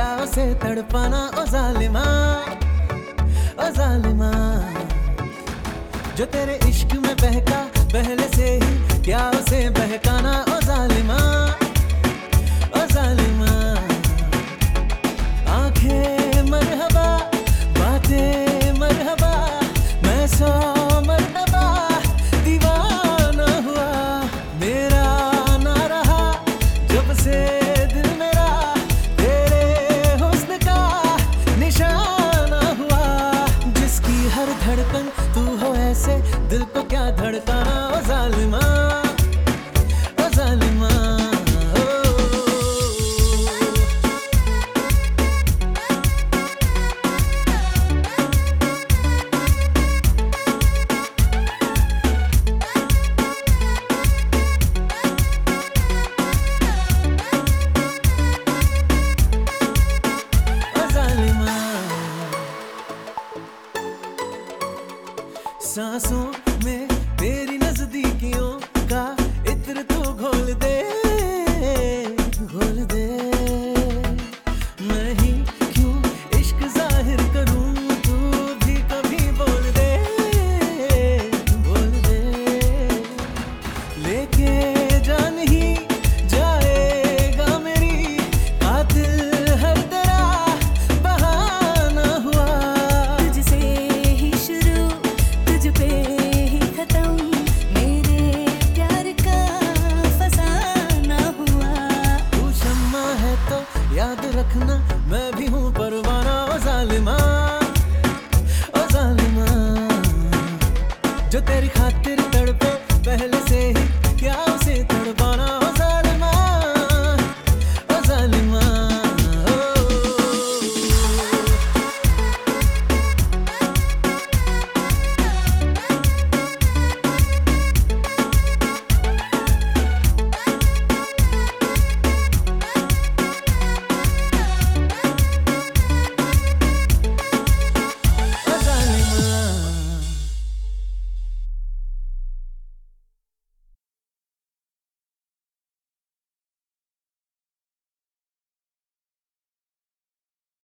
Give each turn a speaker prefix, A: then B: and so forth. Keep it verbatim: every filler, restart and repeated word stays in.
A: क्या उसे तड़पाना ओ जालिमा, ओ जालिमा। जो तेरे इश्क में बहका पहले से ही, क्या उसे बहकाना ओ जालिमा, ओ जालिमा। आंखें मरहबा, बातें मरहबा, मैं सौ मरतबा दीवाना हुआ। मेरा ना रहा जब से दिल मेरा, तेरे हुस्न का निशाना हुआ। जिसकी हर धड़कन तू हो ऐसे, दिल को क्या धड़काना ओ जालिमा, ओ जालिमा। सांसों में तेरी नजदीकियों का इत्र तू घोल दे, घोल दे। मैं ही क्यों इश्क जाहिर करूं, तू भी कभी बोल दे, बोल दे। लेके जान ही जाएगा मेरी, कातिल हर तेरा बहाना हुआ।
B: तुझसे ही शुरू तुझ पे ही खत्म, मेरे प्यार का फसाना हुआ।
A: तू शम्मा है तो याद रखना, मैं भी हूँ परवाना ओ जालिमा, ओ जालिमा। जो तेरी खातिर